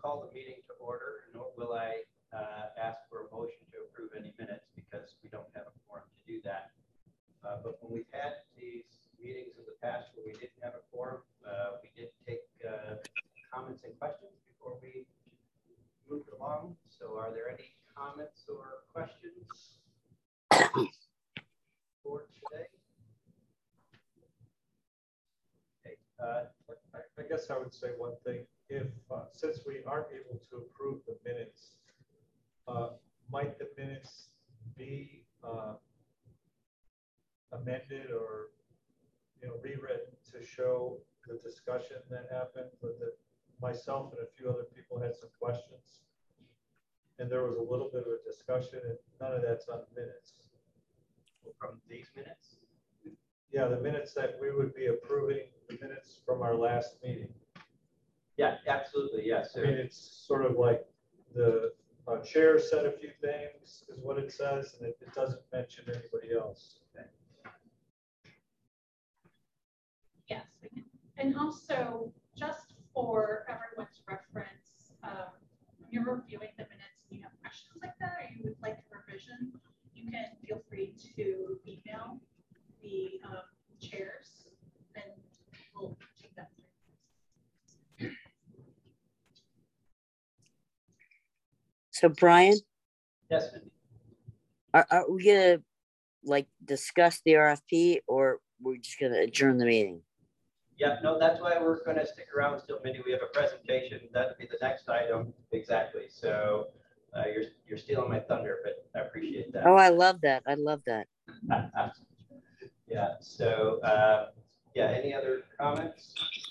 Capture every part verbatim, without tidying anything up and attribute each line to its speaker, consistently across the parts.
Speaker 1: call the meeting to order, nor will I uh, ask for a motion to approve any minutes because we don't have a quorum to do that. Uh, but when we've had these meetings in the past where we didn't have a quorum, uh, we did take uh, comments and questions before we moved along. So are there any comments or questions for today? Okay. Uh,
Speaker 2: I, I guess I would say one thing. If uh, since we aren't able to approve the minutes, uh, might the minutes be uh, amended or you know rewritten to show the discussion that happened? But that myself and a few other people had some questions, and there was a little bit of a discussion, and none of that's on the minutes.
Speaker 1: From these minutes?
Speaker 2: Yeah, the minutes that we would be approving, the minutes from our last meeting.
Speaker 1: Yeah, absolutely. Yes.
Speaker 2: I mean, it's sort of like the uh, chair said a few things, is what it says, and it, it doesn't mention anybody else.
Speaker 1: Okay.
Speaker 3: Yes, we can. And also, just for everyone's reference, um, when you're reviewing the minutes and you have questions like that, or you would like a revision, you can feel free to email the um, chairs, and we'll take that through.
Speaker 4: So Brian,
Speaker 1: Yes, Mindy.
Speaker 4: are, are we gonna like discuss the R F P, or we're just gonna adjourn the meeting?
Speaker 1: Yeah, no, that's why we're going to stick around still, Mindy. We have a presentation. That'd be the next item. Exactly. So uh, you're you're stealing my thunder, but I appreciate that.
Speaker 4: Oh, I love that. I love that.
Speaker 1: Yeah. So uh, yeah. Any other comments?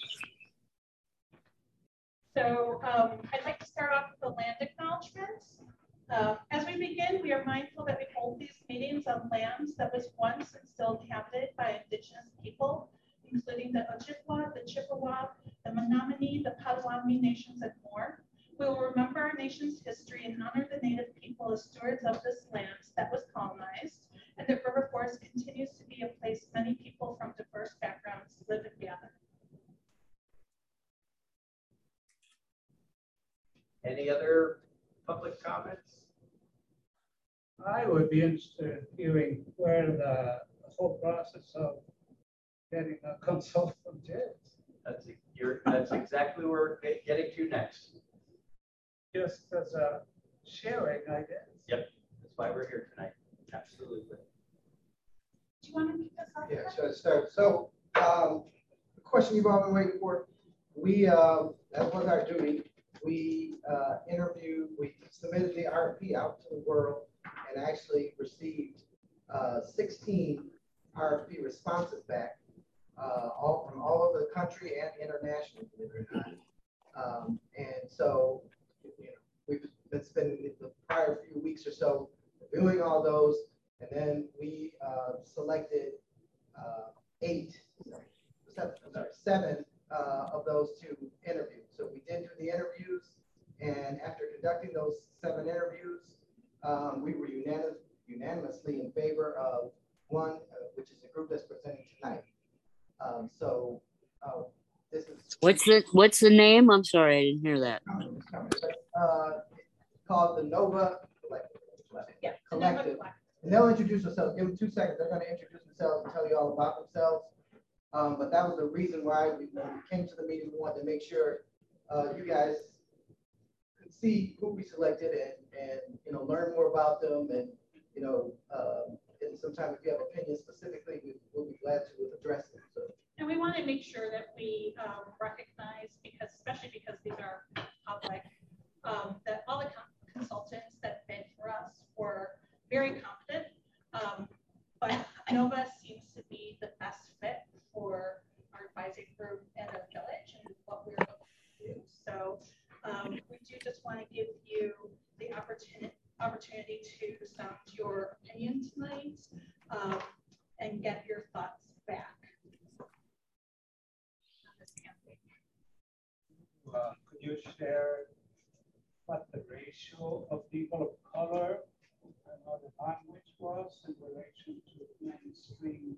Speaker 3: So um, I'd like to start off with the land acknowledgements. Uh, as we begin, we are mindful that we hold these meetings on lands that was once and still inhabited by Indigenous people, including the Ojibwa, the Chippewa, the Menominee, the Potawatomi nations, and more. We will remember our nation's history and honor the Native people as stewards of this land that was colonized, and that River Forest continues to be a place many people from diverse backgrounds live and gather.
Speaker 1: Any other public comments?
Speaker 5: I would be interested in hearing where the, the whole process of getting a consultant is.
Speaker 1: That's you're. That's exactly where we're getting to next.
Speaker 5: Just as a sharing, I guess.
Speaker 1: Yep. That's why we're here tonight. Absolutely.
Speaker 3: Do you want to kick us off?
Speaker 6: Yeah, so start. So, um, the question you've all been waiting for. We, uh, that was our duty. We uh, interviewed, we submitted the R F P out to the world and actually received uh, sixteen R F P responses back, uh, all from all over the country and internationally, believe it or not. Um, and so, you know, we've been spending the prior few weeks or so reviewing all those, and then we uh, selected uh, eight, sorry, seven, I'm sorry, seven uh, of those to interview. So we did do the interviews, and after conducting those seven interviews, um, we were unanimous, unanimously in favor of one, uh, which is the group that's presenting tonight. Um, so uh, this is
Speaker 4: What's the What's the name? I'm sorry, I didn't hear that.
Speaker 6: uh, called the Nova Collective.
Speaker 3: Yeah,
Speaker 6: Collective. And they'll introduce themselves. Give them two seconds. They're going to introduce themselves and tell you all about themselves. Um, but that was the reason why we, when we came to the meeting. We wanted to make sure uh, you guys could see who we selected and, and you know learn more about them. And you know, um, and sometimes if you have opinions specifically, we, we'll be glad to address them. So.
Speaker 3: And we want to make sure that we um, recognize, because especially because these are public, um, that all the consultants that bid for us were very competent. Um, but Nova seems to be the best fit for our advisory group and our village and what we're looking to do. So um, we do just want to give you the opportunity opportunity to sound your opinion tonight um, and get your thoughts back.
Speaker 5: Uh, could you share what the ratio of people of color and other language was in relation to mainstream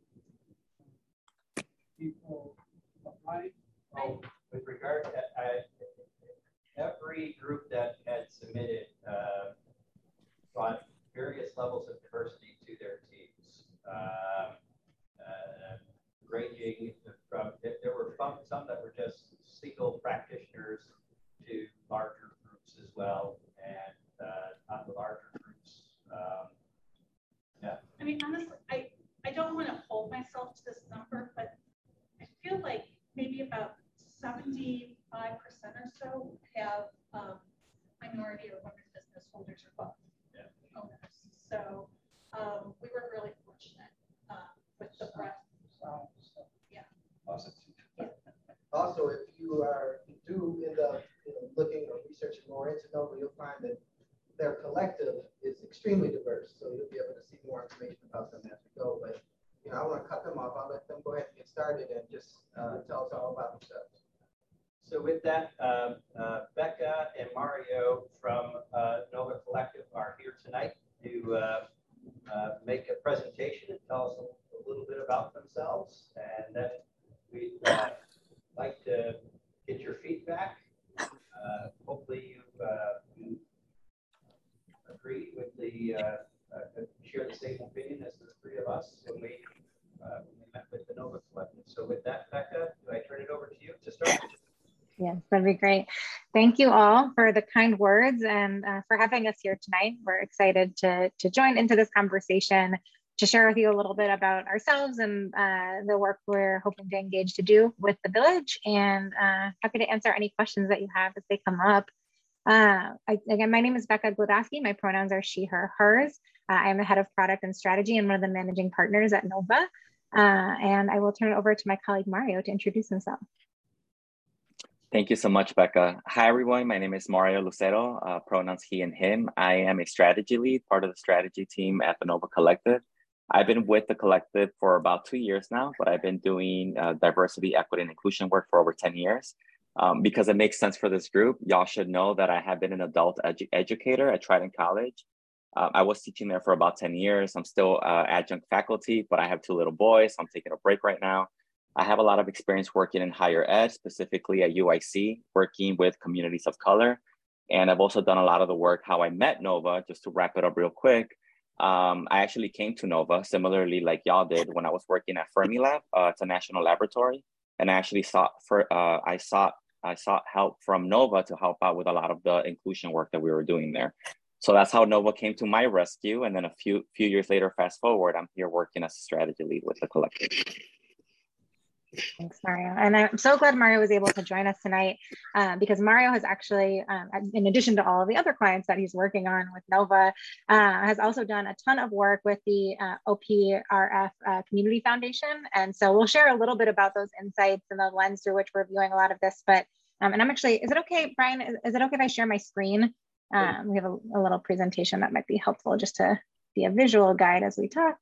Speaker 5: people applying?
Speaker 1: Oh, with regard to, I, every group that had submitted uh, brought various levels of diversity to their teams. Um, uh, ranging from, there were some, some that were just single practitioners to larger groups as well, and uh, on the larger groups. Um, yeah.
Speaker 3: I mean, honestly, I, I don't want to hold myself to this number, but I feel like maybe about seventy-five percent or so have um, minority or women business holders or both
Speaker 1: yeah.
Speaker 3: owners. So um, we were really fortunate uh, with the breadth.
Speaker 5: So, so,
Speaker 3: yeah.
Speaker 5: Positive.
Speaker 3: Yeah.
Speaker 6: Also, if you are you do end up you know, looking or researching more into Nova, you'll find that their collective is extremely diverse. So you'll be able to see more information about them as we go. But you know, I want to cut them off. I'll let them go ahead and get started and just uh, tell us all about themselves.
Speaker 1: So with that, um, uh, Becca and Mario from uh, Nova Collective are here tonight to uh, uh, make a presentation and tell us a, a little bit about themselves. And then we'd uh, like to get your feedback. Uh, hopefully you, uh, you agree with the, uh, uh, share the same opinion as the three of us when we, uh, when we met with the Nova Collective. So with that, Becca, do I turn it over to you to start?
Speaker 7: Yes, that'd be great. Thank you all for the kind words and uh, for having us here tonight. We're excited to, to join into this conversation, to share with you a little bit about ourselves and uh, the work we're hoping to engage to do with the village, and uh, happy to answer any questions that you have as they come up. Uh, I, again, my name is Becca Glodowski. My pronouns are she, her, hers. Uh, I am the head of product and strategy and one of the managing partners at Nova. Uh, and I will turn it over to my colleague Mario to introduce himself.
Speaker 8: Thank you so much, Becca. Hi, everyone. My name is Mario Lucero, uh, pronouns he and him. I am a strategy lead, part of the strategy team at the Nova Collective. I've been with the collective for about two years now, but I've been doing uh, diversity, equity, and inclusion work for over ten years. Um, because it makes sense for this group, y'all should know that I have been an adult edu educator at Trident College. Uh, I was teaching there for about ten years. I'm still uh, adjunct faculty, but I have two little boys, so I'm taking a break right now. I have a lot of experience working in higher ed, specifically at U I C, working with communities of color. And I've also done a lot of the work, how I met Nova, just to wrap it up real quick. Um, I actually came to Nova, similarly like y'all did, when I was working at Fermilab. Uh, it's a national laboratory. And I actually sought, for, uh, I, sought, I sought help from Nova to help out with a lot of the inclusion work that we were doing there. So that's how Nova came to my rescue. And then a few, few years later, fast forward, I'm here working as a strategy lead with the collective.
Speaker 7: Thanks, Mario. And I'm so glad Mario was able to join us tonight uh, because Mario has actually, um, in addition to all of the other clients that he's working on with Nova, uh, has also done a ton of work with the uh, O P R F uh, Community Foundation. And so we'll share a little bit about those insights and the lens through which we're viewing a lot of this. But, um, and I'm actually, is it okay, Brian, is, is it okay if I share my screen? Um, we have a, a little presentation that might be helpful just to be a visual guide as we talk.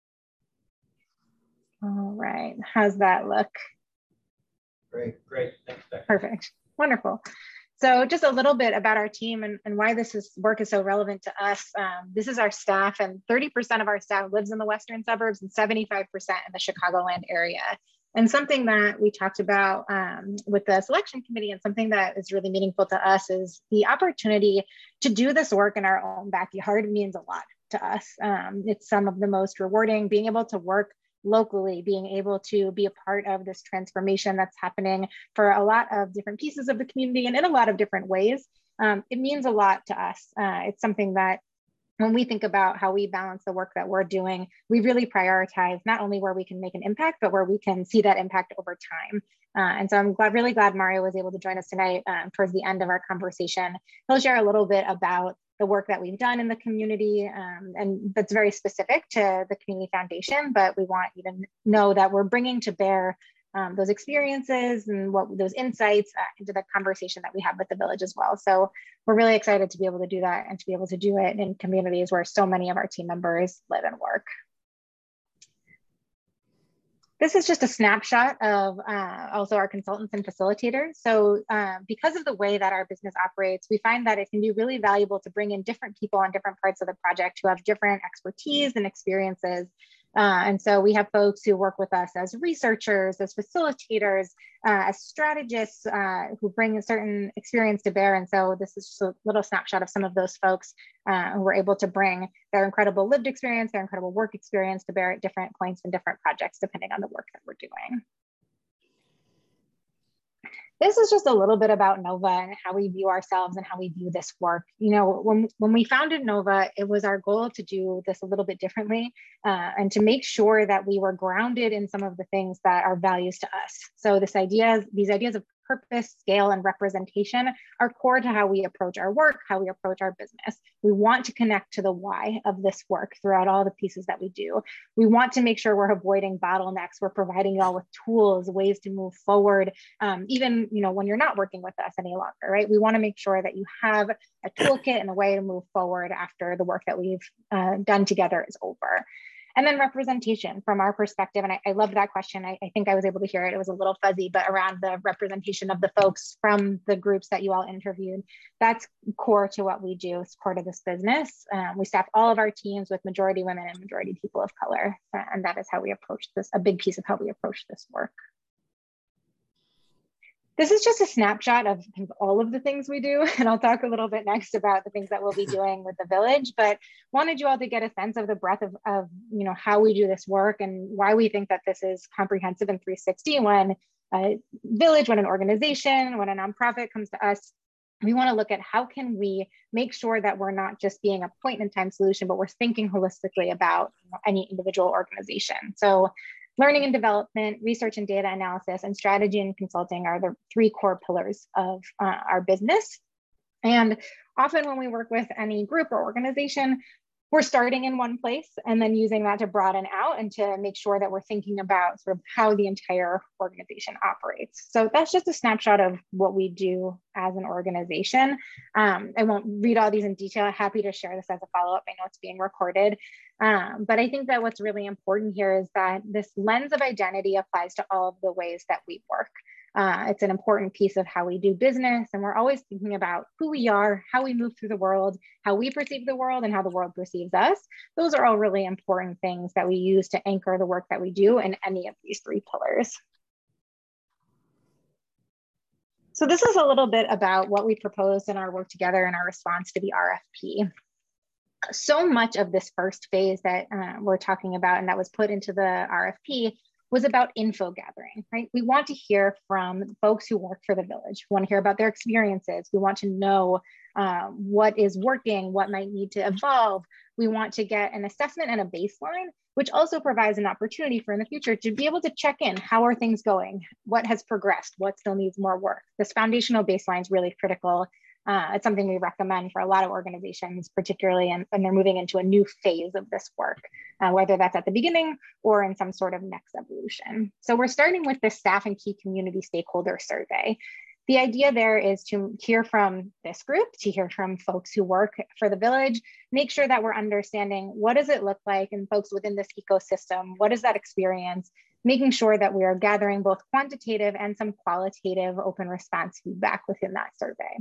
Speaker 7: All right, how's that look?
Speaker 1: Great, great, thanks, Becca.
Speaker 7: Perfect, wonderful. So just a little bit about our team and, and why this is, work is so relevant to us. Um, this is our staff, and thirty percent of our staff lives in the western suburbs and seventy-five percent in the Chicagoland area. And something that we talked about um, with the selection committee, and something that is really meaningful to us, is the opportunity to do this work in our own backyard means a lot to us. Um, it's some of the most rewarding, being able to work locally, being able to be a part of this transformation that's happening for a lot of different pieces of the community and in a lot of different ways. Um, it means a lot to us. Uh, it's something that when we think about how we balance the work that we're doing, we really prioritize not only where we can make an impact, but where we can see that impact over time. Uh, and so I'm glad, really glad Mario was able to join us tonight um, towards the end of our conversation. He'll share a little bit about the work that we've done in the community, um, and that's very specific to the Community Foundation, but we want you to know that we're bringing to bear um, those experiences and what those insights uh, into the conversation that we have with the village as well. So we're really excited to be able to do that and to be able to do it in communities where so many of our team members live and work. This is just a snapshot of uh, also our consultants and facilitators. So uh, because of the way that our business operates, we find that it can be really valuable to bring in different people on different parts of the project who have different expertise and experiences Uh, and so we have folks who work with us as researchers, as facilitators, uh, as strategists uh, who bring a certain experience to bear. And so this is just a little snapshot of some of those folks uh, who were able to bring their incredible lived experience, their incredible work experience to bear at different points in different projects, depending on the work that we're doing. This is just a little bit about NOVA and how we view ourselves and how we view this work. You know, when, when we founded NOVA, it was our goal to do this a little bit differently uh, and to make sure that we were grounded in some of the things that are values to us. So this idea, these ideas of purpose, scale, and representation are core to how we approach our work, how we approach our business. We want to connect to the why of this work throughout all the pieces that we do. We want to make sure we're avoiding bottlenecks. We're providing you all with tools, ways to move forward, um, even you know when you're not working with us any longer, right? We want to make sure that you have a toolkit and a way to move forward after the work that we've uh, done together is over. And then representation from our perspective, and I, I love that question. I, I think I was able to hear it. It was a little fuzzy, but around the representation of the folks from the groups that you all interviewed, that's core to what we do. It's core to this business. Um, we staff all of our teams with majority women and majority people of color. And that is how we approach this, a big piece of how we approach this work. This is just a snapshot of all of the things we do. And I'll talk a little bit next about the things that we'll be doing with the village, but wanted you all to get a sense of the breadth of, of you know, how we do this work and why we think that this is comprehensive and three sixty. When a village, when an organization, when a nonprofit comes to us, we want to look at how can we make sure that we're not just being a point in time solution, but we're thinking holistically about you know, any individual organization. So learning and development, research and data analysis, and strategy and consulting are the three core pillars of uh, our business. And often when we work with any group or organization, we're starting in one place and then using that to broaden out and to make sure that we're thinking about sort of how the entire organization operates. So that's just a snapshot of what we do as an organization. Um, I won't read all these in detail. Happy to share this as a follow-up. I know it's being recorded. Um, but I think that what's really important here is that this lens of identity applies to all of the ways that we work. Uh, it's an important piece of how we do business, and we're always thinking about who we are, how we move through the world, how we perceive the world, and how the world perceives us. Those are all really important things that we use to anchor the work that we do in any of these three pillars. So this is a little bit about what we proposed in our work together and our response to the R F P. So much of this first phase that uh, we're talking about and that was put into the R F P was about info gathering, right? We want to hear from folks who work for the village. We want to hear about their experiences. We want to know uh, what is working, what might need to evolve. We want to get an assessment and a baseline, which also provides an opportunity for in the future to be able to check in. How are things going? What has progressed? What still needs more work? This foundational baseline is really critical. Uh, it's something we recommend for a lot of organizations, particularly in, when they're moving into a new phase of this work, uh, whether that's at the beginning or in some sort of next evolution. So we're starting with the staff and key community stakeholder survey. The idea there is to hear from this group, to hear from folks who work for the village, make sure that we're understanding what does it look like and folks within this ecosystem, what is that experience, making sure that we are gathering both quantitative and some qualitative open response feedback within that survey.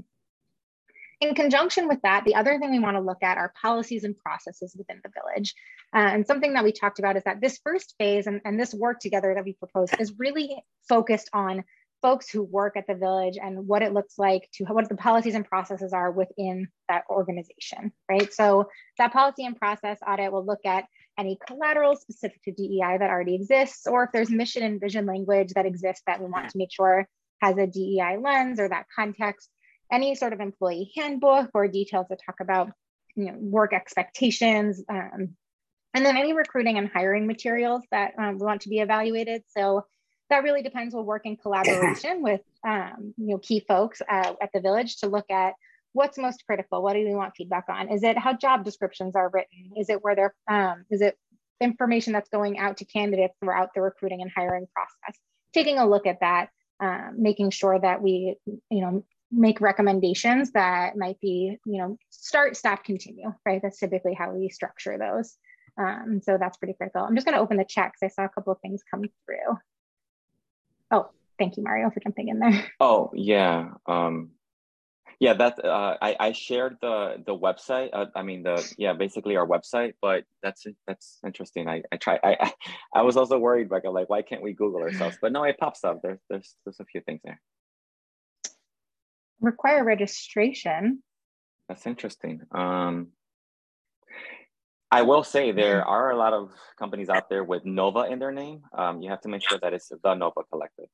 Speaker 7: In conjunction with that, the other thing we want to look at are policies and processes within the village. Uh, and something that we talked about is that this first phase and, and this work together that we proposed is really focused on folks who work at the village and what it looks like to what the policies and processes are within that organization, right? So that policy and process audit will look at any collateral specific to D E I that already exists, or if there's mission and vision language that exists that we want to make sure has a D E I lens or that context. Any sort of employee handbook or details that talk about you know, work expectations, um, and then any recruiting and hiring materials that um, want to be evaluated. So that really depends. We'll work in collaboration with um, you know, key folks uh, at the village to look at what's most critical. What do we want feedback on? Is it how job descriptions are written? Is it where they're, um, is it information that's going out to candidates throughout the recruiting and hiring process? Taking a look at that, um, making sure that we, you know, make recommendations that might be, you know, start, stop, continue, right? That's typically how we structure those. Um, so that's pretty critical. I'm just going to open the chat because I saw a couple of things come through. Oh, thank you, Mario, for jumping in there.
Speaker 8: Oh, yeah. Um, Yeah, that uh, I I shared the the website. Uh, I mean the yeah, basically our website. But that's that's interesting. I I try. I I was also worried, like like why can't we Google ourselves? But no, it pops up. There's there's there's a few things there.
Speaker 7: Require registration.
Speaker 8: That's interesting. Um, I will say there are a lot of companies out there with Nova in their name. Um, you have to make sure that it's the Nova Collective.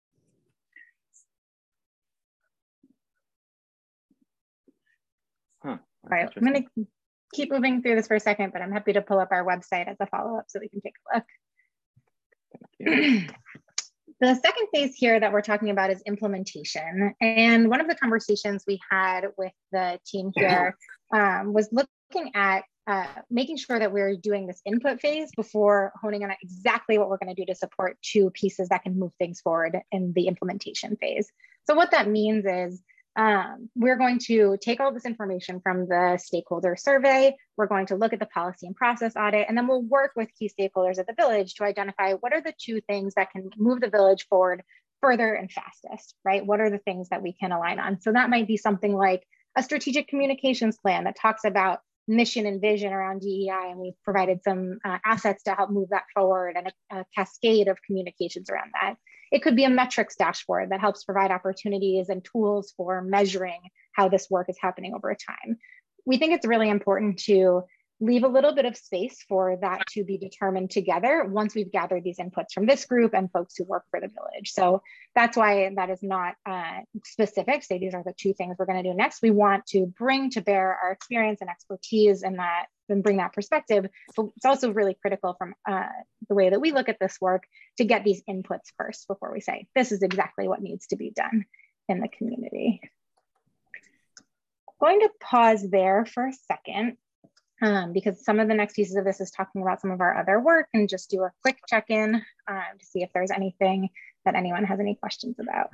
Speaker 8: Huh,
Speaker 7: All right, I'm going to keep moving through this for a second, but I'm happy to pull up our website as a follow-up so we can take a look. The second phase here that we're talking about is implementation. And one of the conversations we had with the team here um, was looking at uh, making sure that we're doing this input phase before honing on exactly what we're going to do to support two pieces that can move things forward in the implementation phase. So what that means is Um, we're going to take all this information from the stakeholder survey. We're going to look at the policy and process audit, and then we'll work with key stakeholders at the village to identify what are the two things that can move the village forward further and fastest, right? What are the things that we can align on? So that might be something like a strategic communications plan that talks about mission and vision around D E I, and we've provided some uh, assets to help move that forward and a, a cascade of communications around that. It could be a metrics dashboard that helps provide opportunities and tools for measuring how this work is happening over time. We think it's really important to leave a little bit of space for that to be determined together once we've gathered these inputs from this group and folks who work for the village. So that's why that is not uh, specific. Say these are the two things we're going to do next. We want to bring to bear our experience and expertise in that and bring that perspective. But it's also really critical from uh, the way that we look at this work to get these inputs first before we say, this is exactly what needs to be done in the community. I'm going to pause there for a second. Um, because some of the next pieces of this is talking about some of our other work, and just do a quick check-in um, to see if there's anything that anyone has any questions about.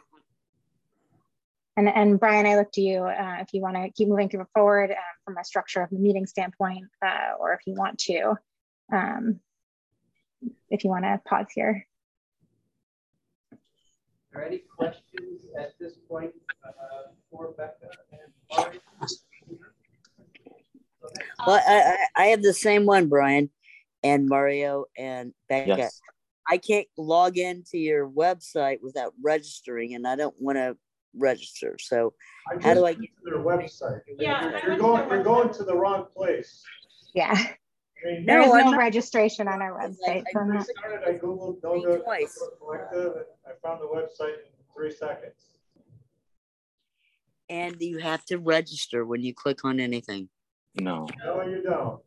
Speaker 7: And, and Brian, I look to you uh, if you want to keep moving through forward uh, from a structure of the meeting standpoint, uh, or if you want to, um, if you want to pause here.
Speaker 1: Are there any questions at this point uh, for Becca and Mario?
Speaker 4: Well, I, I I have the same one, Brian, and Mario and Becca.
Speaker 8: Yes.
Speaker 4: I can't log into your website without registering, and I don't want to register. So,
Speaker 2: I
Speaker 4: how do I
Speaker 2: get
Speaker 4: get
Speaker 2: to their website?
Speaker 3: Yeah,
Speaker 2: You're going, you're going to the wrong place.
Speaker 7: Yeah,
Speaker 2: I mean,
Speaker 7: there is
Speaker 4: No, I'm
Speaker 7: no
Speaker 4: not.
Speaker 7: registration on our website.
Speaker 4: I-
Speaker 7: so I'm
Speaker 2: I
Speaker 7: not-
Speaker 2: started, I Googled Nova
Speaker 4: Twice.
Speaker 2: Collective, and I found the website in three seconds.
Speaker 4: And you have to register when you click on anything.
Speaker 8: No.
Speaker 2: No, you don't.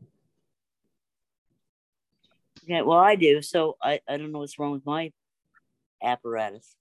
Speaker 4: Yeah, well, I do. So I, I don't know what's wrong with my apparatus.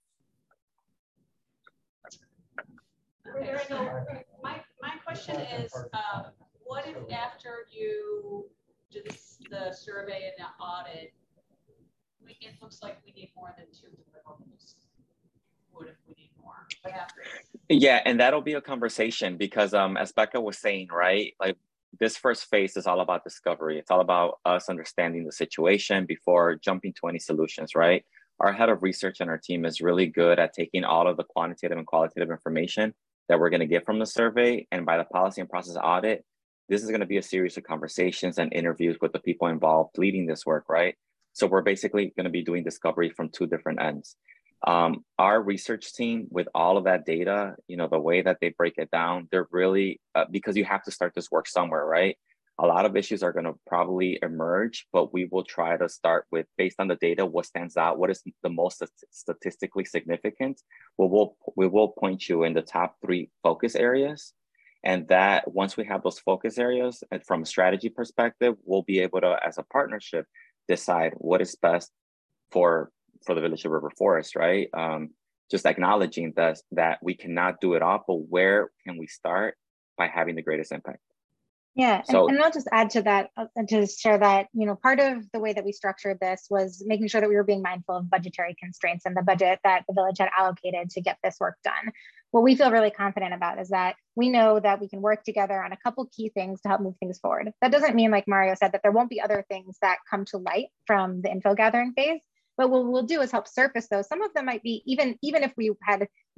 Speaker 3: Rodrigo, my, my question is, um, what if after you do this, the survey and the audit, we, it looks like we need more than two deliverables? What if we need more? What happens?
Speaker 8: Yeah, and that'll be a conversation because um, as Becca was saying, right, like this first phase is all about discovery. It's all about us understanding the situation before jumping to any solutions, right? Our head of research and our team is really good at taking all of the quantitative and qualitative information that we're going to get from the survey. And by the policy and process audit, this is going to be a series of conversations and interviews with the people involved leading this work, right? So we're basically going to be doing discovery from two different ends. Um, our research team, with all of that data, you know, the way that they break it down, they're really, uh, because you have to start this work somewhere, right? A lot of issues are going to probably emerge, but we will try to start with, based on the data, what stands out, what is the most statistically significant. Well, we'll, we will point you in the top three focus areas. And that once we have those focus areas, and from a strategy perspective, we'll be able to, as a partnership, decide what is best for for the Village of River Forest, right? Um, just acknowledging that, that we cannot do it all, but where can we start by having the greatest impact?
Speaker 7: Yeah,
Speaker 8: So,
Speaker 7: and, and I'll just add to that, uh, to share that, you know, part of the way that we structured this was making sure that we were being mindful of budgetary constraints and the budget that the village had allocated to get this work done. What we feel really confident about is that we know that we can work together on a couple key things to help move things forward. That doesn't mean, like Mario said, that there won't be other things that come to light from the info gathering phase. But what we'll do is help surface those. Some of them might be, even, even if we had, you know,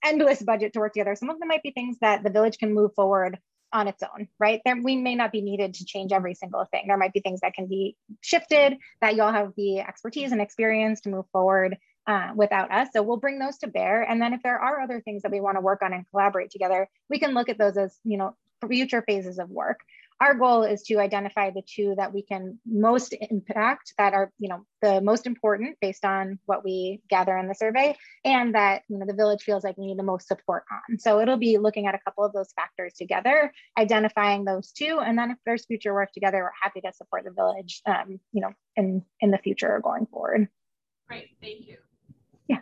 Speaker 7: endless budget to work together. Some of them might be things that the village can move forward on its own, right? There, we may not be needed to change every single thing. There might be things that can be shifted, that y'all have the expertise and experience to move forward uh, without us. So we'll bring those to bear. And then if there are other things that we want to work on and collaborate together, we can look at those as, you know, future phases of work. Our goal is to identify the two that we can most impact, that are, you know, the most important based on what we gather in the survey, and that, you know, the village feels like we need the most support on. So it'll be looking at a couple of those factors together, identifying those two, and then if there's future work together, we're happy to support the village, um, you know, in in the future or going forward.
Speaker 3: Great, thank you.
Speaker 7: Yeah.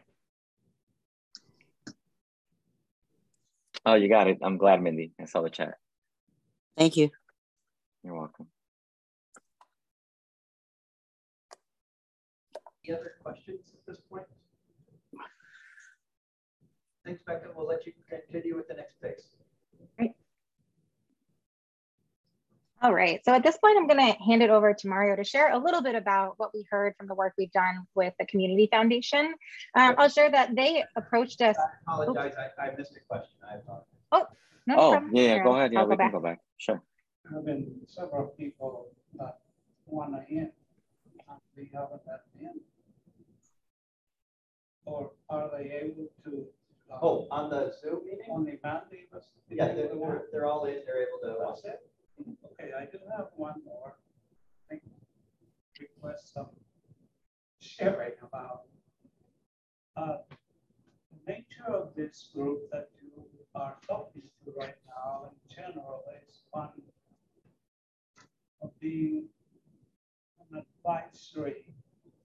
Speaker 8: Oh, you got it. I'm glad, Mindy. I saw the chat.
Speaker 4: Thank you.
Speaker 8: You're welcome.
Speaker 1: Any other questions at this point? Thanks, Becca. We'll let you continue with the next phase.
Speaker 7: Great. All right, so at this point, I'm gonna hand it over to Mario to share a little bit about what we heard from the work we've done with the Community Foundation. Um, I'll share that they approached us.
Speaker 1: I apologize, I, I missed a question. I apologize.
Speaker 7: Oh, no
Speaker 8: Oh,
Speaker 7: problem.
Speaker 8: yeah, yeah,
Speaker 7: Here,
Speaker 8: go ahead. Yeah,
Speaker 7: I'll
Speaker 8: we
Speaker 7: go
Speaker 8: can
Speaker 7: back.
Speaker 8: go back. Sure.
Speaker 5: There have been several people that want to in, and we haven't let them in. Or are they able to? uh,
Speaker 1: Oh, on the Zoom meeting?
Speaker 5: Only Mandy was.
Speaker 1: Yeah, they're, they're, they're all in, they're able to watch
Speaker 5: That's
Speaker 1: it.
Speaker 5: it? Okay, I do have one more. I think request some sharing about uh, the nature of this group that you are talking to right now in general is one of being an advisory.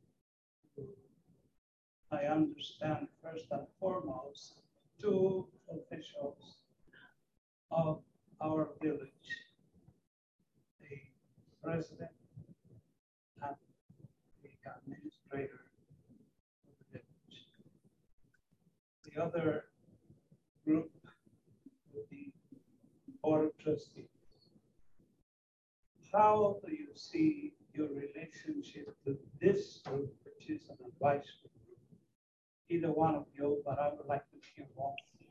Speaker 5: I understand first and foremost, two officials of our village, the president and the administrator of the village. The other group would be board of trustees. How do you see your relationship to this group, which is an advisory group? Either one of you, but I would like to hear more.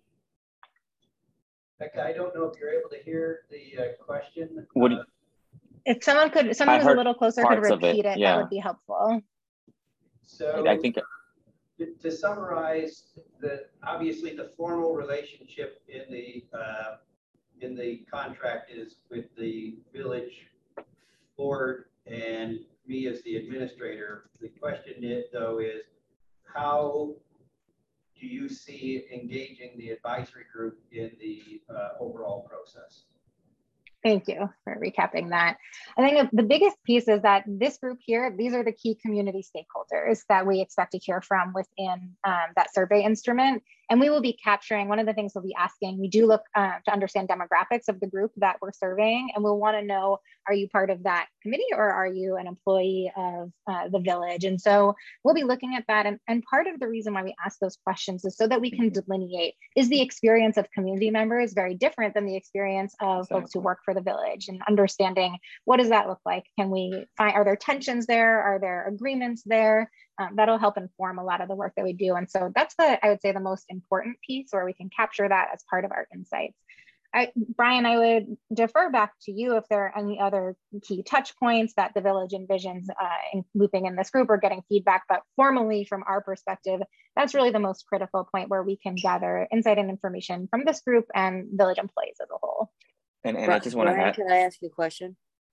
Speaker 1: Becca, I don't know if you're able to hear the uh, question.
Speaker 8: What do
Speaker 1: uh,
Speaker 8: you,
Speaker 7: If someone could, someone
Speaker 8: I
Speaker 7: who's a
Speaker 8: heard
Speaker 7: little closer could
Speaker 8: parts of it,
Speaker 7: repeat it,
Speaker 8: yeah.
Speaker 7: that would be helpful.
Speaker 1: So
Speaker 8: I think,
Speaker 1: to, to summarize, the obviously the formal relationship in the uh, in the contract is with the village board and me as the administrator. The question is, though, is how do you see engaging the advisory group in the uh, overall process?
Speaker 7: Thank you for recapping that. I think the biggest piece is that this group here, these are the key community stakeholders that we expect to hear from within um, that survey instrument. And we will be capturing, one of the things we'll be asking, we do look uh, to understand demographics of the group that we're surveying, and we'll wanna know, are you part of that committee or are you an employee of uh, the village? And so we'll be looking at that. And, and part of the reason why we ask those questions is so that we can delineate, is the experience of community members very different than the experience of exactly. folks who work for the village, and understanding what does that look like? Can we find, are there tensions there? Are there agreements there? Um, that'll help inform a lot of the work that we do. And so that's the, I would say, the most important piece where we can capture that as part of our insights. I, Brian, I would defer back to you if there are any other key touch points that the village envisions uh, in looping in this group or getting feedback, but formally from our perspective, that's really the most critical point where we can gather insight and information from this group and village employees as a whole.
Speaker 8: And, and I just want to add.
Speaker 4: Can I ask you a question?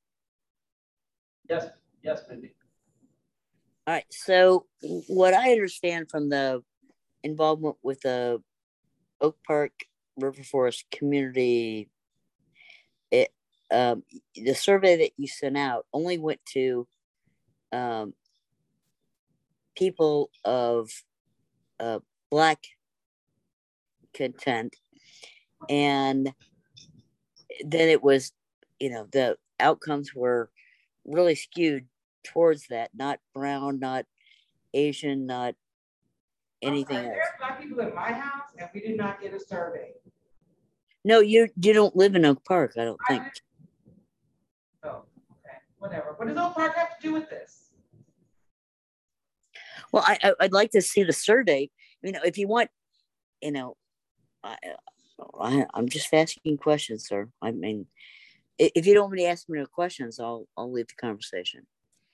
Speaker 1: Yes, yes, Mindy.
Speaker 4: All right, so what I understand from the involvement with the Oak Park River Forest community, it um, the survey that you sent out only went to um, people of uh, Black content, and then it was, you know, the outcomes were really skewed towards that, not brown, not Asian, not anything else.
Speaker 9: There are Black people in my house, and we did not get a survey.
Speaker 4: No, you you don't live in Oak Park, I don't think.
Speaker 9: I, oh, okay, whatever. What does Oak Park have to do with this?
Speaker 4: Well, I, I I'd like to see the survey. You know, if you want, you know, I, I, I'm just asking questions, sir. I mean, if you don't want me to ask me no questions, I'll, I'll leave the conversation.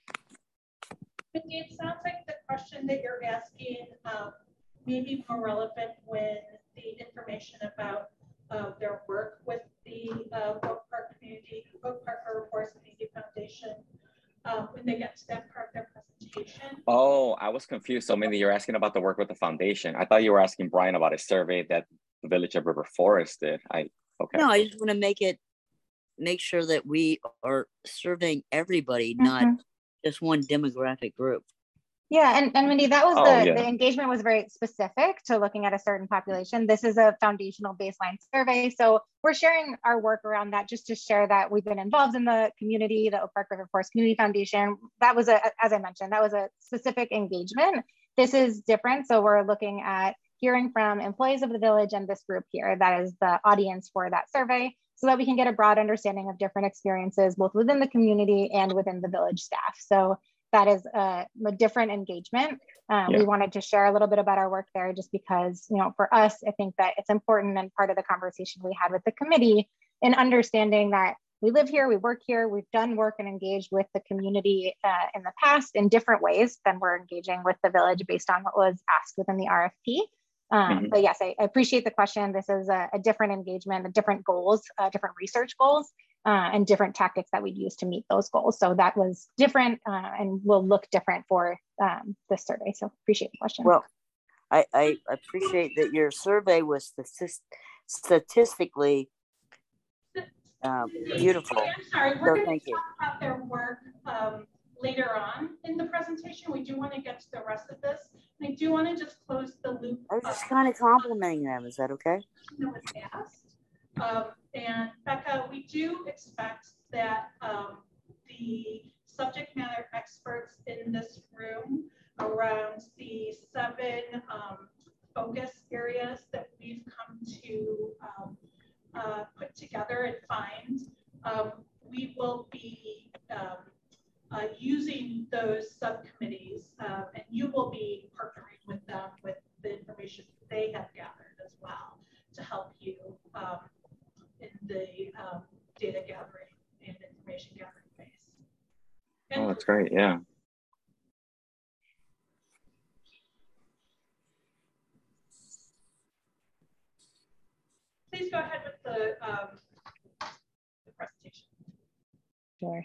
Speaker 3: Mindy, it sounds like the question that you're asking um, may be more relevant when the information about uh, their work with the uh, Oak Park Community, Oak Park River Forest Community Foundation, um, when they get to that part of their presentation.
Speaker 8: Oh, I was confused. So maybe you're asking about the work with the foundation. I thought you were asking Brian about a survey that the Village of River Forest did. I okay.
Speaker 4: No, I just want to make it, make sure that we are surveying everybody, mm-hmm. not just one demographic group.
Speaker 7: Yeah, and, and Mindy, that was
Speaker 8: oh,
Speaker 7: the,
Speaker 8: yeah.
Speaker 7: the engagement was very specific to looking at a certain population. This is a foundational baseline survey. So we're sharing our work around that just to share that we've been involved in the community, the Oak Park River Forest Community Foundation. That was, a, as I mentioned, that was a specific engagement. This is different. So we're looking at hearing from employees of the village and this group here, that is the audience for that survey, so that we can get a broad understanding of different experiences, both within the community and within the village staff. So that is a, a different engagement. Um, yeah. We wanted to share a little bit about our work there just because, you know, for us, I think that it's important and part of the conversation we had with the committee in understanding that we live here, we work here, we've done work and engaged with the community uh, in the past in different ways than we're engaging with the village based on what was asked within the R F P. Um, mm-hmm. But yes, I, I appreciate the question. This is a, a different engagement, a different goals, uh, different research goals. Uh, and different tactics that we'd use to meet those goals. So that was different uh, and will look different for um, this survey. So appreciate the question.
Speaker 4: Well, I, I appreciate that your survey was statistically uh, beautiful.
Speaker 3: I'm sorry, we're
Speaker 4: so
Speaker 3: going
Speaker 4: thank
Speaker 3: to
Speaker 4: you.
Speaker 3: talk about their work um, later on in the presentation. We do want to get to the rest of this. I do want to just close the loop.
Speaker 4: I was just kind of complimenting them. Is that okay?
Speaker 3: That was asked. Um, and Becca, we do expect that um, the subject matter experts in this room around the seven um, focus areas that we've come to um, uh, put together and find, um, we will be um, uh, using those subcommittees uh, and you will be partnering with them with the information they have gathered as well to help you um, in the um, data gathering and information gathering phase. And
Speaker 8: oh, that's great, yeah.
Speaker 3: Please go ahead with the, um, the presentation.
Speaker 7: Sure.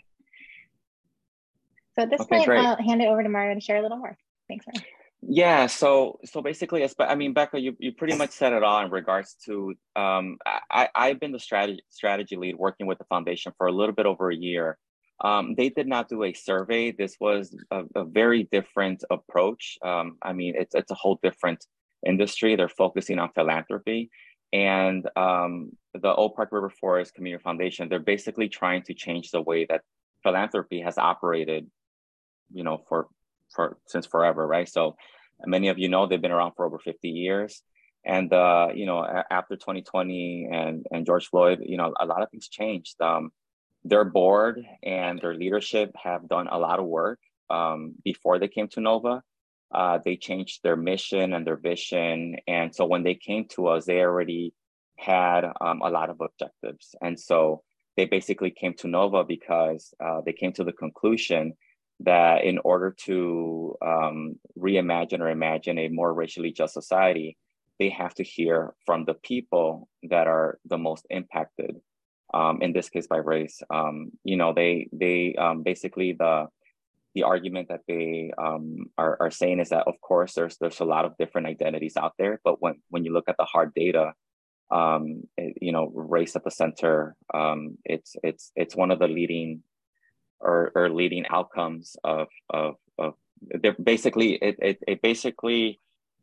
Speaker 7: So at this
Speaker 8: okay,
Speaker 7: point,
Speaker 8: great.
Speaker 7: I'll hand it over to Mario to share a little more. Thanks, Mario.
Speaker 8: Yeah, so so basically, I mean, Becca, you, you pretty much said it all in regards to, um, I, I've been the strategy, strategy lead working with the foundation for a little bit over a year. Um, they did not do a survey. This was a, a very different approach. Um, I mean, it's, it's a whole different industry. They're focusing on philanthropy. And um, the Oak Park River Forest Community Foundation, they're basically trying to change the way that philanthropy has operated, you know, for, for since forever, right? So many of you know they've been around for over fifty years. And, uh, you know, after twenty twenty and, and George Floyd, you know, a lot of things changed. Um, their board and their leadership have done a lot of work um, before they came to NOVA. Uh, they changed their mission and their vision. And so when they came to us, they already had um, a lot of objectives. And so they basically came to NOVA because uh, they came to the conclusion that in order to um, reimagine or imagine a more racially just society, they have to hear from the people that are the most impacted, um, in this case by race. Um, you know, they they um, basically the the argument that they um, are, are saying is that, of course, there's there's a lot of different identities out there, but when when you look at the hard data, um, it, you know, race at the center, um, it's it's it's one of the leading or, or leading outcomes of of of. They're basically it it, it basically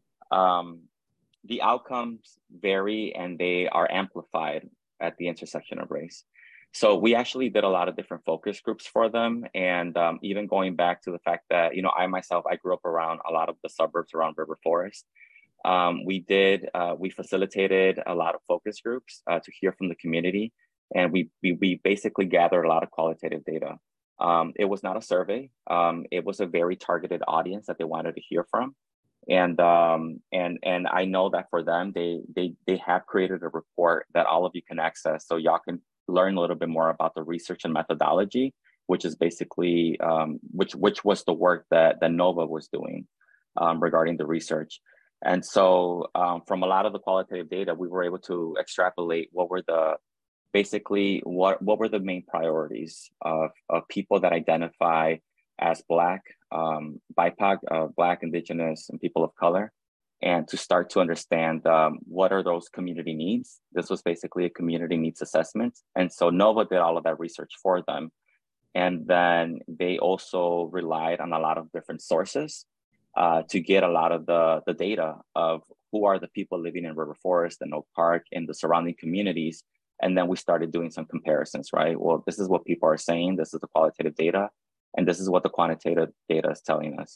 Speaker 8: um, the outcomes vary and they are amplified at the intersection of race. So we actually did a lot of different focus groups for them. And um, even going back to the fact that, you know, I myself, I grew up around a lot of the suburbs around River Forest. Um, we did, uh, we facilitated a lot of focus groups uh, to hear from the community. And we, we, we basically gathered a lot of qualitative data. Um, it was not a survey. Um, it was a very targeted audience that they wanted to hear from. And um, and and I know that for them, they they they have created a report that all of you can access, so y'all can learn a little bit more about the research and methodology, which is basically um, which which was the work that that NOVA was doing um, regarding the research. And so um, from a lot of the qualitative data, we were able to extrapolate what were the basically what what were the main priorities of of people that identify as Black, um, B I P O C, uh, Black, Indigenous, and people of color, and to start to understand um, what are those community needs. This was basically a community needs assessment. And so NOVA did all of that research for them. And then they also relied on a lot of different sources uh, to get a lot of the, the data of who are the people living in River Forest and Oak Park and the surrounding communities. And then we started doing some comparisons, right? Well, this is what people are saying. This is the qualitative data. And this is what the quantitative data is telling us.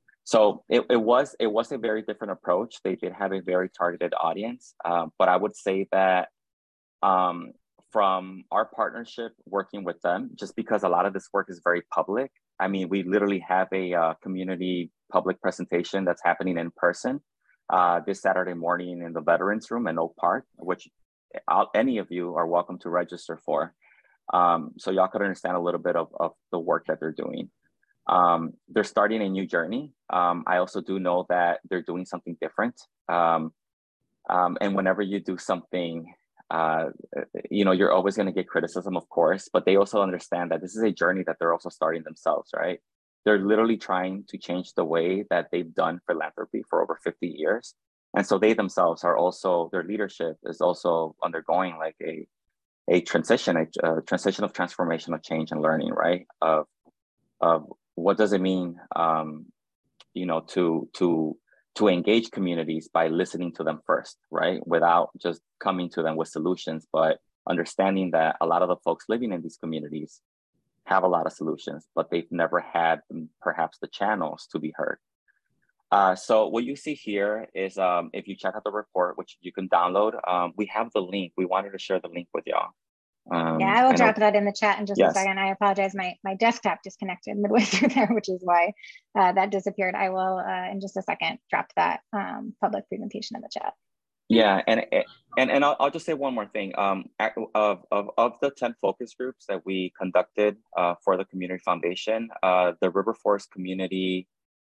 Speaker 8: So it, it was it was a very different approach. They did have a very targeted audience, uh, but I would say that um, from our partnership working with them, just because a lot of this work is very public. I mean, we literally have a uh, community public presentation that's happening in person uh, this Saturday morning in the Veterans Room in Oak Park, which I'll, any of you are welcome to register for. Um, so y'all could understand a little bit of, of the work that they're doing. Um, they're starting a new journey. Um, I also do know that they're doing something different. Um, um, and whenever you do something, uh, you know, you're always going to get criticism, of course, but they also understand that this is a journey that they're also starting themselves, right? They're literally trying to change the way that they've done philanthropy for over fifty years. And so they themselves are also, their leadership is also undergoing like a a transition, a, a transition of transformational change and learning, right? Of, of what does it mean, um, you know, to to to engage communities by listening to them first, right? Without just coming to them with solutions, but understanding that a lot of the folks living in these communities have a lot of solutions, but they've never had perhaps the channels to be heard. Uh, so what you see here is um, if you check out the report, which you can download, um, we have the link. We wanted to share the link with y'all. Um,
Speaker 7: yeah, I will
Speaker 8: I
Speaker 7: drop
Speaker 8: know,
Speaker 7: that in the chat in just yes. a second. I apologize. My, my desktop disconnected midway through there, which is why uh, that disappeared. I will, uh, in just a second, drop that um, public presentation in the chat.
Speaker 8: Yeah, and and and I'll, I'll just say one more thing. Um, of, of, of the ten focus groups that we conducted uh, for the Community Foundation, uh, the River Forest Community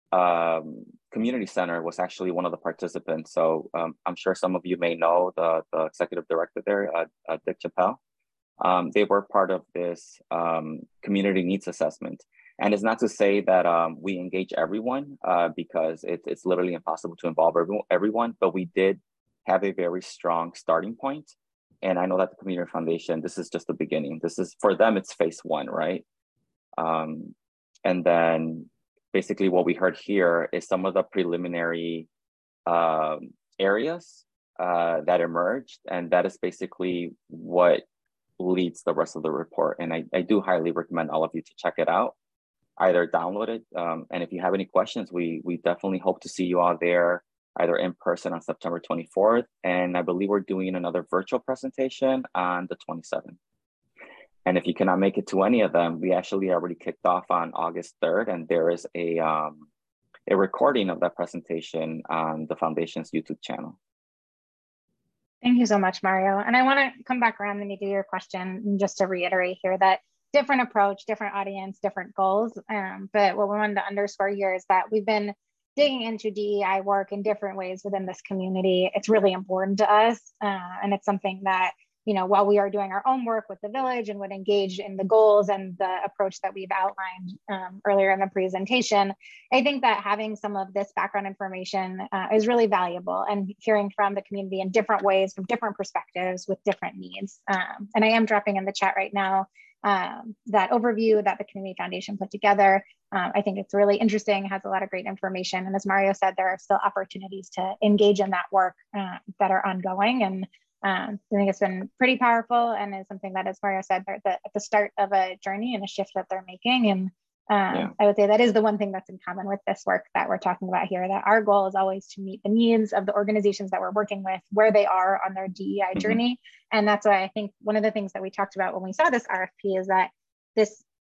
Speaker 8: um, Community Center was actually one of the participants. So um, I'm sure some of you may know the, the executive director there, uh, uh, Dick Chappelle. Um, they were part of this um, community needs assessment. And it's not to say that um, we engage everyone uh, because it, it's literally impossible to involve everyone, but we did have a very strong starting point. And I know that the Community Foundation, this is just the beginning. This is, for them, it's phase one, right? Um, and then basically what we heard here is some of the preliminary um, areas uh, that emerged. And that is basically what leads the rest of the report. And I, I do highly recommend all of you to check it out, either download it. Um, and if you have any questions, we, we definitely hope to see you all there, either in person on September twenty-fourth. And I believe we're doing another virtual presentation on the twenty-seventh. And if you cannot make it to any of them, we actually already kicked off on August third, and there is a, um, a recording of that presentation on the Foundation's YouTube channel.
Speaker 7: Thank you so much, Mario. And I want to come back around maybe to your question, just to reiterate here that different approach, different audience, different goals. Um, but what we wanted to underscore here is that we've been digging into D E I work in different ways within this community. It's really important to us. Uh, and it's something that, you know, while we are doing our own work with the village and would engage in the goals and the approach that we've outlined um, earlier in the presentation, I think that having some of this background information uh, is really valuable, and hearing from the community in different ways, from different perspectives with different needs. Um, and I am dropping in the chat right now um, that overview that the Community Foundation put together. Um, I think it's really interesting, has a lot of great information. And as Mario said, there are still opportunities to engage in that work uh, that are ongoing. And Um, I think it's been pretty powerful, and is something that, as Mario said, they're at the, at the start of a journey and a shift that they're making. And um, yeah. I would say that is the one thing that's in common with this work that we're talking about here, that our goal is always to meet the needs of the organizations that we're working with, where they are on their D E I mm-hmm. journey. And that's why I think one of the things that we talked about when we saw this R F P is that this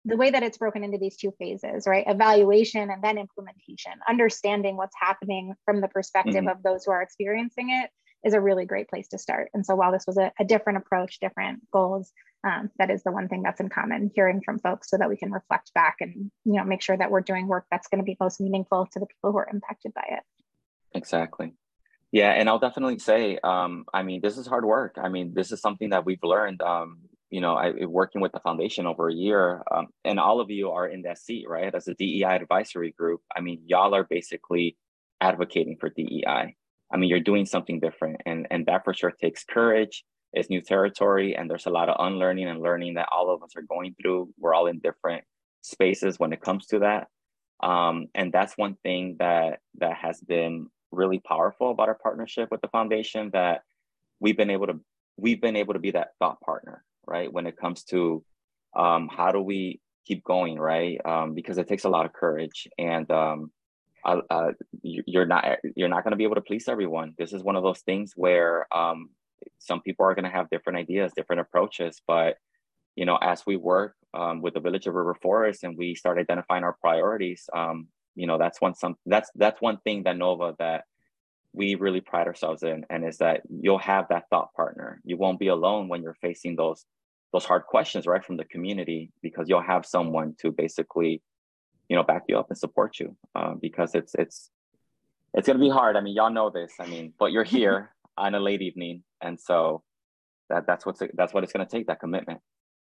Speaker 7: the way that it's broken into these two phases, right? Evaluation and then implementation, understanding what's happening from the perspective
Speaker 8: Mm-hmm.
Speaker 7: of those who are experiencing it is a really great place to start. And so while this was a, a different approach, different goals, um, that is the one thing that's in common, hearing from folks so that we can reflect back and, you know, make sure that we're doing work that's going to be most meaningful to the people who are impacted by it.
Speaker 8: Exactly. Yeah, and I'll definitely say, um, I mean, this is hard work. I mean, this is something that we've learned, um, you know, I, working with the foundation over a year, um, and all of you are in that seat, right? As a D E I advisory group, I mean, y'all are basically advocating for D E I. I mean, you're doing something different, and, and that for sure takes courage. It's new territory, and there's a lot of unlearning and learning that all of us are going through. We're all in different spaces when it comes to that. Um, and that's one thing that that has been really powerful about our partnership with the foundation, that we've been able to we've been able to be that thought partner, right? When it comes to um, how do we keep going, right? Um, because it takes a lot of courage, and um, uh, uh, you're not you're not going to be able to please everyone. This is one of those things where um, some people are going to have different ideas, different approaches, but you know, as we work um, with the Village of River Forest and we start identifying our priorities, um, you know, that's one some that's that's one thing that Nova that we really pride ourselves in, and is that you'll have that thought partner. You won't be alone when you're facing those those hard questions, right, from the community, because you'll have someone to basically, you know, back you up and support you, um, because it's it's it's gonna be hard. I mean, y'all know this. I mean, but you're here on a late evening, and so that that's what's that's what it's gonna take, that commitment.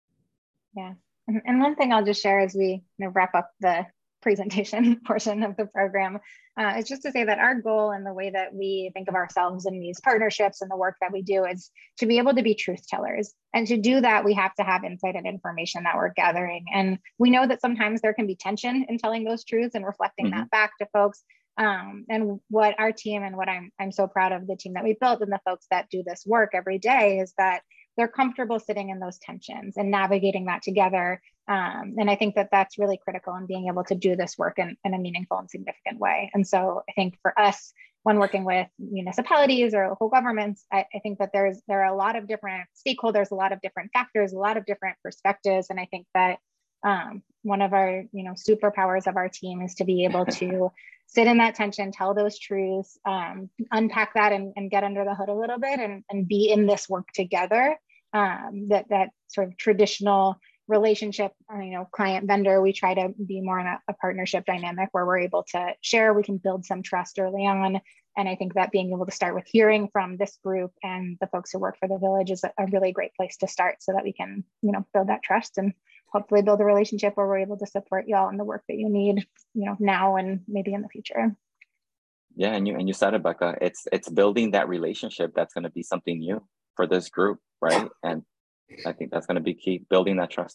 Speaker 7: Yeah, and, and one thing I'll just share as we you know, wrap up the presentation portion of the program uh, is just to say that our goal and the way that we think of ourselves in these partnerships and the work that we do is to be able to be truth tellers. And to do that, we have to have insight and information that we're gathering. And we know that sometimes there can be tension in telling those truths and reflecting mm-hmm. that back to folks. Um, and what our team and what I'm, I'm so proud of the team that we built and the folks that do this work every day is that they're comfortable sitting in those tensions and navigating that together. Um, and I think that that's really critical in being able to do this work in, in a meaningful and significant way. And so I think for us, when working with municipalities or local governments, I, I think that there's there are a lot of different stakeholders, a lot of different factors, a lot of different perspectives. And I think that um, one of our you know superpowers of our team is to be able to sit in that tension, tell those truths, um, unpack that and, and get under the hood a little bit and, and be in this work together. Um, that that sort of traditional relationship, you know, client vendor, we try to be more in a, a partnership dynamic where we're able to share, we can build some trust early on. And I think that being able to start with hearing from this group and the folks who work for the village is a, a really great place to start so that we can, you know, build that trust and hopefully build a relationship where we're able to support y'all in the work that you need, you know, now and maybe in the future.
Speaker 8: Yeah, and you and you said it, Becca. It's it's building that relationship that's going to be something new for this group, right? And I think that's going to be key, building that trust.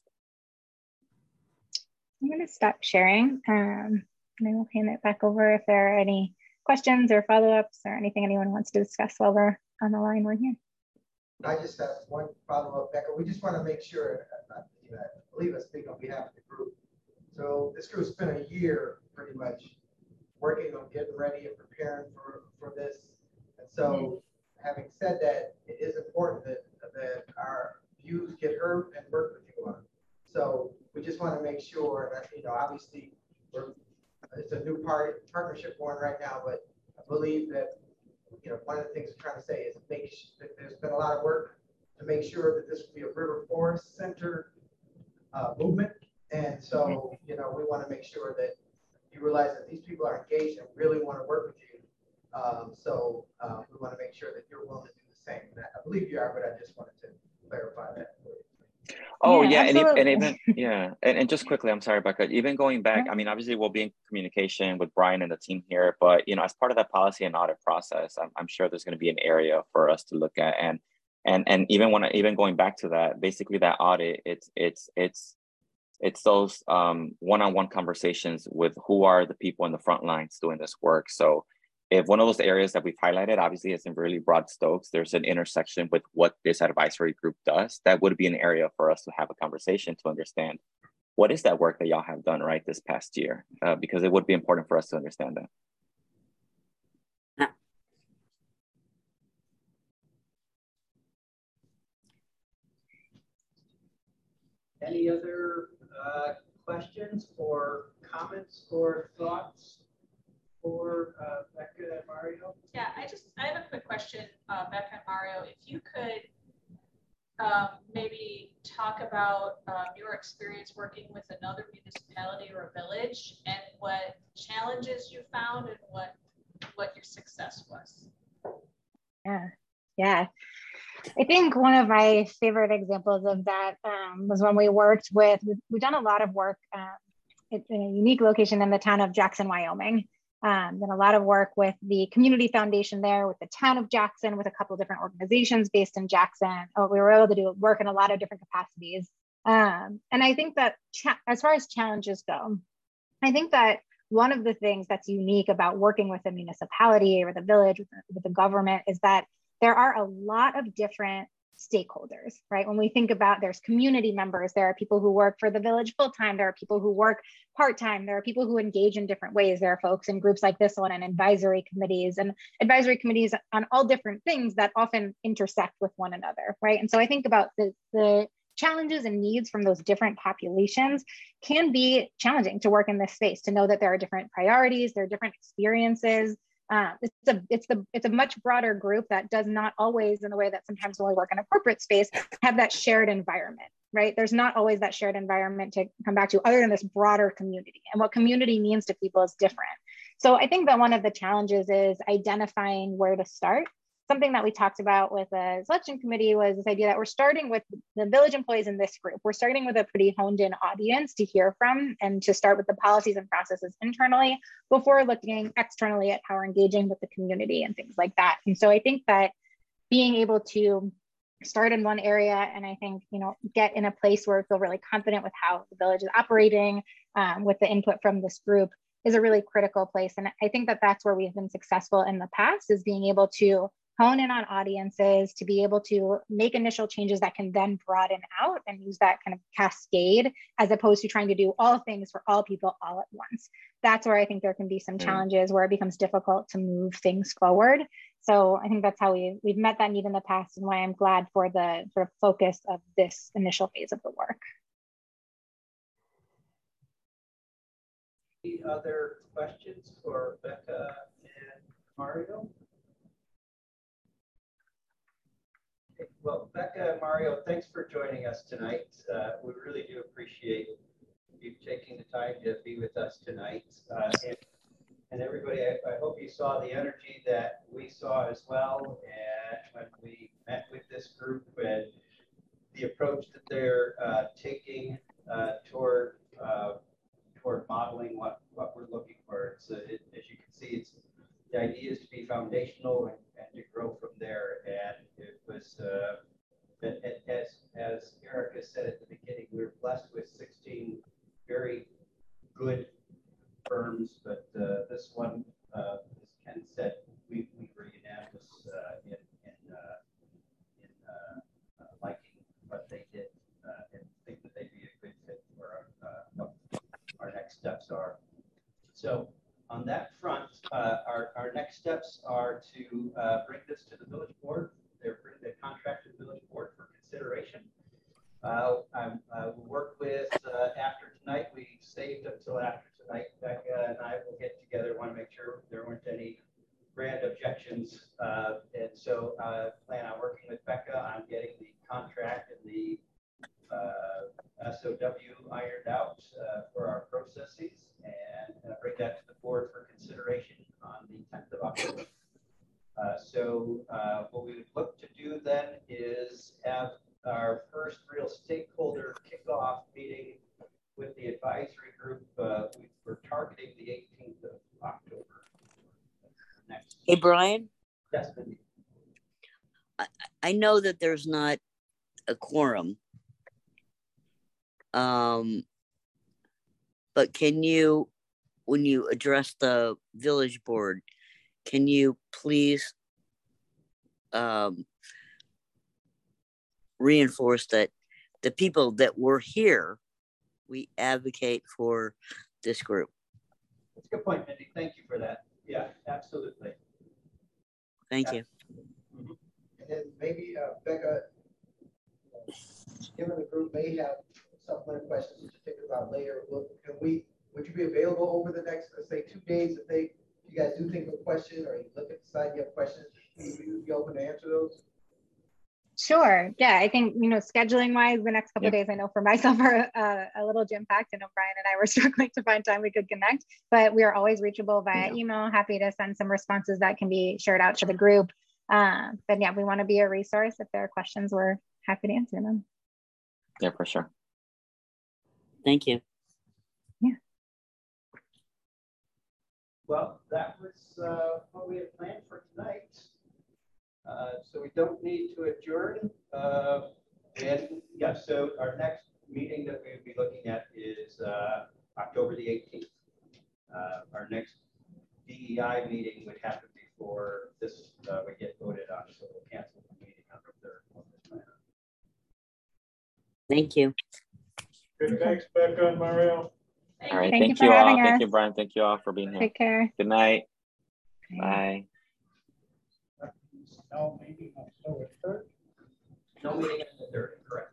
Speaker 7: I'm going to stop sharing, um, and I will hand it back over if there are any questions or follow-ups or anything anyone wants to discuss while we're on the line. We're here.
Speaker 6: I just have one follow-up, Becca. We just want to make sure, I believe I speak on behalf of the group. So this group spent a year pretty much working on getting ready and preparing for, for this. And so mm-hmm. having said that, it is important that, that our views get heard and work with you on. So we just want to make sure that, you know, obviously we're, it's a new part, partnership going right now, but I believe that, you know, one of the things we're trying to say is make that there's been a lot of work to make sure that this will be a river forest center uh, movement. And so, you know, we want to make sure that you realize that these people are engaged and really want to work with you. Um, so uh, we want to make sure that you're willing to do the same. And I believe you are, but I just wanted to clarify that for you.
Speaker 8: Oh yeah, yeah and, e and even yeah, and, and just quickly, I'm sorry, Becca. Even going back,
Speaker 7: yeah.
Speaker 8: I mean, obviously we'll be in communication with Brian and the team here, but you know, as part of that policy and audit process, I'm, I'm sure there's going to be an area for us to look at, and and and even when even going back to that, basically that audit, it's it's it's it's those um, one-on-one conversations with who are the people in the front lines doing this work. So if one of those areas that we've highlighted, obviously it's in really broad strokes, there's an intersection with what this advisory group does, that would be an area for us to have a conversation to understand what is that work that y'all have done right this past year, uh, because it would be important for us to understand that.
Speaker 1: Any other uh, questions or comments or thoughts for uh, Becca and Mario?
Speaker 3: Yeah, I just, I have a quick question, uh, Becca and Mario. If you could um, maybe talk about um, your experience working with another municipality or a village and what challenges you found and what, what your success was.
Speaker 7: Yeah, yeah. I think one of my favorite examples of that um, was when we worked with, we've, we've done a lot of work um, in a unique location in the town of Jackson, Wyoming. Um, done a lot of work with the community foundation there, with the town of Jackson, with a couple of different organizations based in Jackson. Oh, we were able to do work in a lot of different capacities. Um, and I think that as far as challenges go, I think that one of the things that's unique about working with a municipality or the village, with the, with the government, is that there are a lot of different stakeholders, right? When we think about, there's community members, there are people who work for the village full-time, there are people who work part-time, there are people who engage in different ways. There are folks in groups like this one and advisory committees and advisory committees on all different things that often intersect with one another, right? And so I think about the, the challenges and needs from those different populations can be challenging to work in this space, to know that there are different priorities, there are different experiences. Uh, it's a it's the it's a much broader group that does not always, in the way that sometimes when we work in a corporate space, have that shared environment, right? There's not always that shared environment to come back to, other than this broader community. And what community means to people is different. So I think that one of the challenges is identifying where to start. Something that we talked about with the selection committee was this idea that we're starting with the village employees in this group. We're starting with a pretty honed in audience to hear from and to start with the policies and processes internally before looking externally at how we're engaging with the community and things like that. And so I think that being able to start in one area and I think, you know, get in a place where we feel really confident with how the village is operating um, with the input from this group is a really critical place. And I think that that's where we've been successful in the past, is being able to hone in on audiences, to be able to make initial changes that can then broaden out and use that kind of cascade, as opposed to trying to do all things for all people all at once. That's where I think there can be some challenges where it becomes difficult to move things forward. So I think that's how we, we've met that need in the past, and why I'm glad for the sort of focus of this initial phase of the work.
Speaker 1: Any other questions for Becca and Mario? Well, Becca and Mario, thanks for joining us tonight. Uh, we really do appreciate you taking the time to be with us tonight. Uh, and, and everybody, I, I hope you saw the energy that we saw as well. And when we met with this group and the approach that they're uh, taking uh, toward uh, toward modeling what, what we're looking for. It's a, it, as you can see, it's the idea is to be foundational and, and to grow from there. And it was, uh, it, it, as, as Erica said at the beginning, we were blessed with sixteen very good firms, but uh, this one, uh, as Ken said, we, we were unanimous uh, in, in, uh, in uh, uh, liking what they did uh, and think that they'd be a good fit for our, uh, what our next steps are. So on that front, uh, our, our next steps are to uh, bring this to the village board. They're bringing the contract to the village board for consideration. Uh, I'm, uh, we'll work with, uh, after tonight, we saved until after tonight. Becca and I will get together, want to make sure there weren't any grand objections. Uh, and so I uh, plan on working with Becca on getting the contract and the uh, S O W ironed out uh, for our processes, and uh, bring that to the board for consideration on the tenth of October. Uh, so uh, what we would look to do then is have our first real stakeholder kickoff meeting with the advisory group. Uh, we, we're targeting the eighteenth of October. Next.
Speaker 4: Hey, Brian.
Speaker 1: Yes, Mindy.
Speaker 4: I, I know that there's not a quorum. Um, but can you, when you address the village board, can you please um, reinforce that the people that were here, we advocate for this group?
Speaker 1: That's a good point, Mindy. Thank you for that. Yeah, absolutely.
Speaker 4: Thank
Speaker 1: yeah.
Speaker 4: you.
Speaker 1: Mm-hmm.
Speaker 6: And then maybe uh, Becca, given the group may have supplementary questions that you're thinking about later. Will, can we, would you be available over the next, let's say, two days if they, if you guys do think of a question or you look at the side, you have questions, will you be open to answer those?
Speaker 7: Sure. Yeah, I think, you know, scheduling wise, the next couple
Speaker 8: Yep.
Speaker 7: of days, I know for myself are uh, a little jam packed. I know Brian and I were struggling to find time we could connect, but we are always reachable via
Speaker 8: Yeah.
Speaker 7: email. Happy to send some responses that can be shared out to the group. Uh, but yeah, we want to be a resource. If there are questions, we're happy to answer them.
Speaker 8: Yeah, for sure.
Speaker 4: Thank you.
Speaker 1: Well, that was uh, what we had planned for tonight. Uh, So we don't need to adjourn. Uh, And yeah, so our next meeting that we'll be looking at is uh, October the eighteenth. Uh, Our next D E I meeting would happen before this uh, would get voted on, so we'll cancel the meeting on the third.
Speaker 4: Thank you.
Speaker 2: Good, thanks, Becca and Mario.
Speaker 3: Thank
Speaker 8: All right.
Speaker 7: Thank you
Speaker 8: Thank
Speaker 7: for
Speaker 8: you all.
Speaker 7: having
Speaker 8: Thank you,
Speaker 7: us.
Speaker 8: Brian. Thank you all for being here.
Speaker 7: Take care.
Speaker 8: Good night.
Speaker 7: Bye.
Speaker 8: Bye.
Speaker 5: No meeting October third.
Speaker 1: No meeting on the third, correct.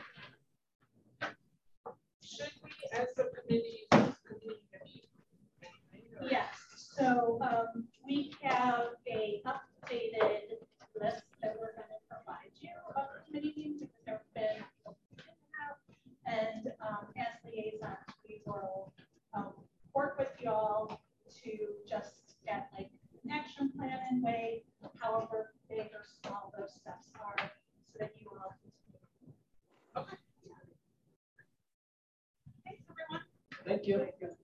Speaker 9: Should we, as a committee, continue to meet?
Speaker 3: Yes, so um, we have a updated list that we're going to provide you of committee meetings because there have been. And um, as liaisons, we will um, work with you all to just get like an action plan in way, however big or small those steps are, so that you all can. Okay. Thanks, everyone.
Speaker 1: Thank you.